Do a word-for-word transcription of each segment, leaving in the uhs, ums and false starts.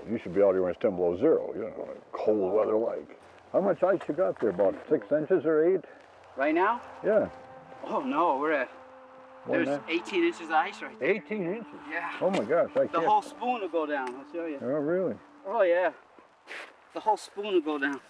You should be out here when it's ten below zero, you know, like cold weather like. How much ice you got there, about six inches or eight? Right now? Yeah. Oh no, we're at, More there's than eighteen inches of ice right there. eighteen inches? Yeah. Oh my gosh, I The can't. whole spoon will go down, I'll show you. Oh, really? Oh yeah. The whole spoon will go down.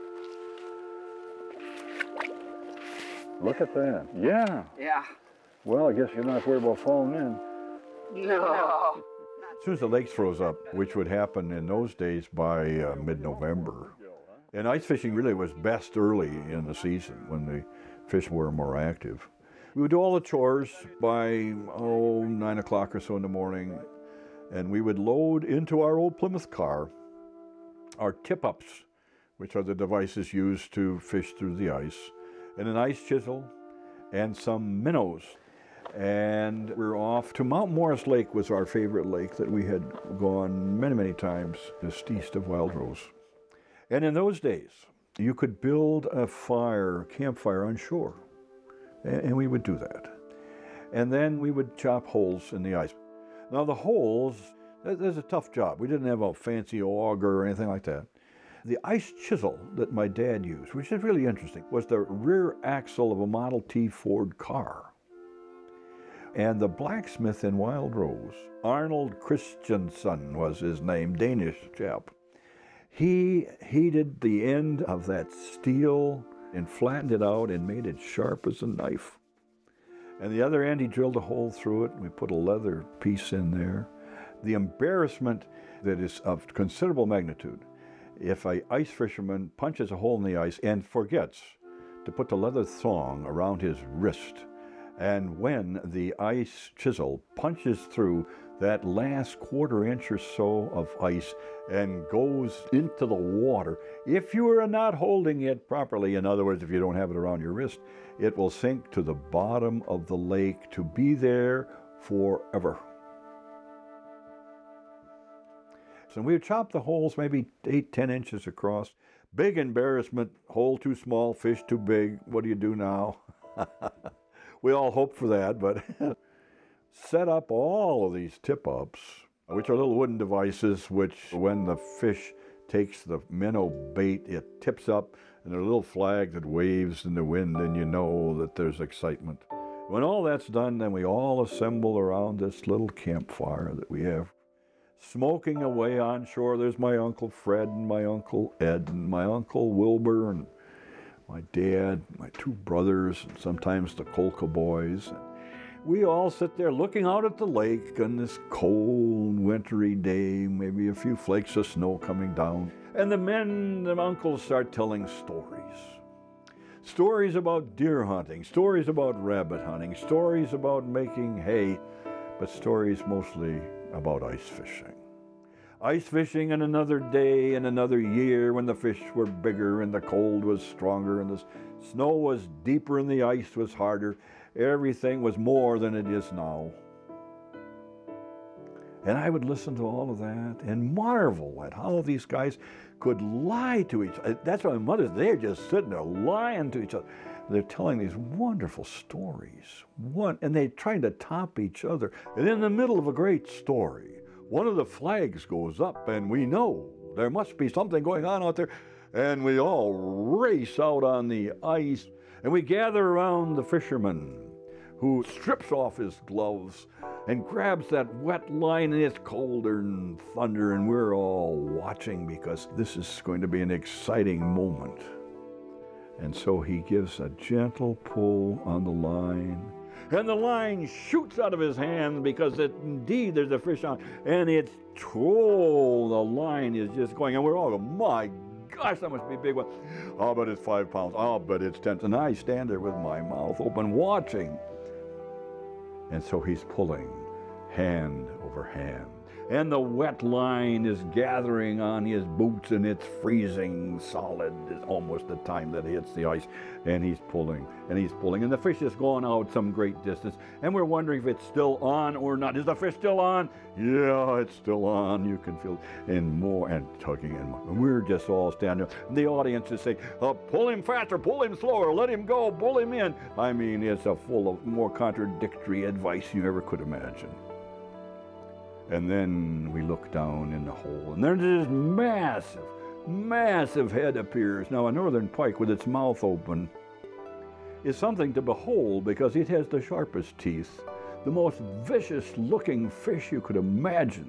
Look at that. Yeah. Yeah. Well, I guess you're not worried about falling in. No. As soon as the lakes froze up, which would happen in those days by uh, mid-November, and ice fishing really was best early in the season when the fish were more active. We would do all the chores by, oh, nine o'clock or so in the morning, and we would load into our old Plymouth car our tip-ups, which are the devices used to fish through the ice, and an ice chisel, and some minnows. And we're off to Mount Morris Lake was our favorite lake that we had gone many, many times just east of Wild Rose. And in those days, you could build a fire, campfire on shore, and we would do that. And then we would chop holes in the ice. Now the holes, there's a tough job. We didn't have a fancy auger or anything like that. The ice chisel that my dad used, which is really interesting, was the rear axle of a Model T Ford car. And the blacksmith in Wild Rose, Arnold Christensen was his name, Danish chap. He heated the end of that steel and flattened it out and made it sharp as a knife. And the other end, he drilled a hole through it, and we put a leather piece in there. The embarrassment that is of considerable magnitude, if a ice fisherman punches a hole in the ice and forgets to put the leather thong around his wrist, and when the ice chisel punches through that last quarter inch or so of ice and goes into the water, if you are not holding it properly, in other words, if you don't have it around your wrist, it will sink to the bottom of the lake to be there forever. So we would chop the holes maybe eight, ten inches across. Big embarrassment, hole too small, fish too big. What do you do now? We all hope for that, but set up all of these tip-ups, which are little wooden devices which, when the fish takes the minnow bait, it tips up, and there's a little flag that waves in the wind, and you know that there's excitement. When all that's done, then we all assemble around this little campfire that we have, smoking away on shore. There's my Uncle Fred and my Uncle Ed and my Uncle Wilbur and my dad, my two brothers, and sometimes the Colca boys. We all sit there looking out at the lake on this cold, wintry day, maybe a few flakes of snow coming down. And the men, the uncles, start telling stories. Stories about deer hunting, stories about rabbit hunting, stories about making hay, but stories mostly about ice fishing. Ice fishing in another day and another year when the fish were bigger and the cold was stronger and the snow was deeper and the ice was harder. Everything was more than it is now. And I would listen to all of that and marvel at how these guys could lie to each other. That's why my mother's, they're just sitting there lying to each other. They're telling these wonderful stories. One, and they're trying to top each other. And in the middle of a great story, one of the flags goes up, and we know there must be something going on out there. And we all race out on the ice, and we gather around the fisherman, who strips off his gloves and grabs that wet line, and it's colder than thunder, and we're all watching because this is going to be an exciting moment. And so he gives a gentle pull on the line, and the line shoots out of his hand because it, indeed there's a fish on, and it's, oh, the line is just going, and we're all going, my gosh, that must be a big one. I'll bet it's five pounds. I'll bet it's ten. And I stand there with my mouth open watching. And so he's pulling hand over hand. And the wet line is gathering on his boots, and it's freezing solid. It's almost the time that it hits the ice. And he's pulling, and he's pulling. And the fish is going out some great distance. And we're wondering if it's still on or not. Is the fish still on? Yeah, it's still on. You can feel it. And more, and tugging. And we're just all standing there. And the audience is saying, oh, pull him faster, pull him slower, let him go, pull him in. I mean, it's a full of more contradictory advice you ever could imagine. And then we look down in the hole, and there's this massive, massive head appears. Now, a northern pike with its mouth open is something to behold because it has the sharpest teeth, the most vicious-looking fish you could imagine.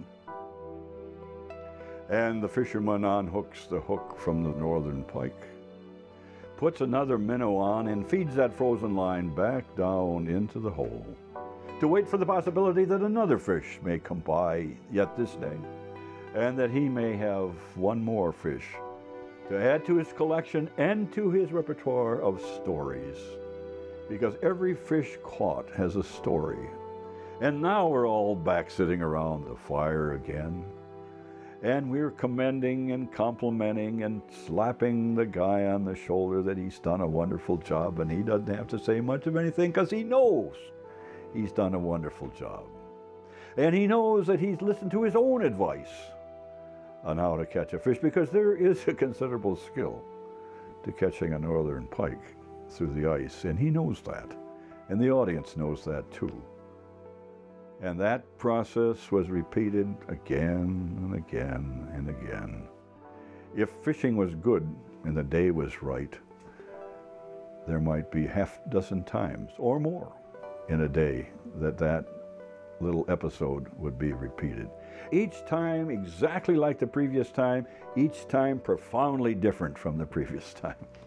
And the fisherman unhooks the hook from the northern pike, puts another minnow on, and feeds that frozen line back down into the hole to wait for the possibility that another fish may come by yet this day, and that he may have one more fish to add to his collection and to his repertoire of stories, because every fish caught has a story. And now we're all back sitting around the fire again, and we're commending and complimenting and slapping the guy on the shoulder that he's done a wonderful job, and he doesn't have to say much of anything because he knows he's done a wonderful job. And he knows that he's listened to his own advice on how to catch a fish, because there is a considerable skill to catching a northern pike through the ice, and he knows that, and the audience knows that too. And that process was repeated again and again and again. If fishing was good and the day was right, there might be half a dozen times or more in a day that that little episode would be repeated. Each time exactly like the previous time, each time profoundly different from the previous time.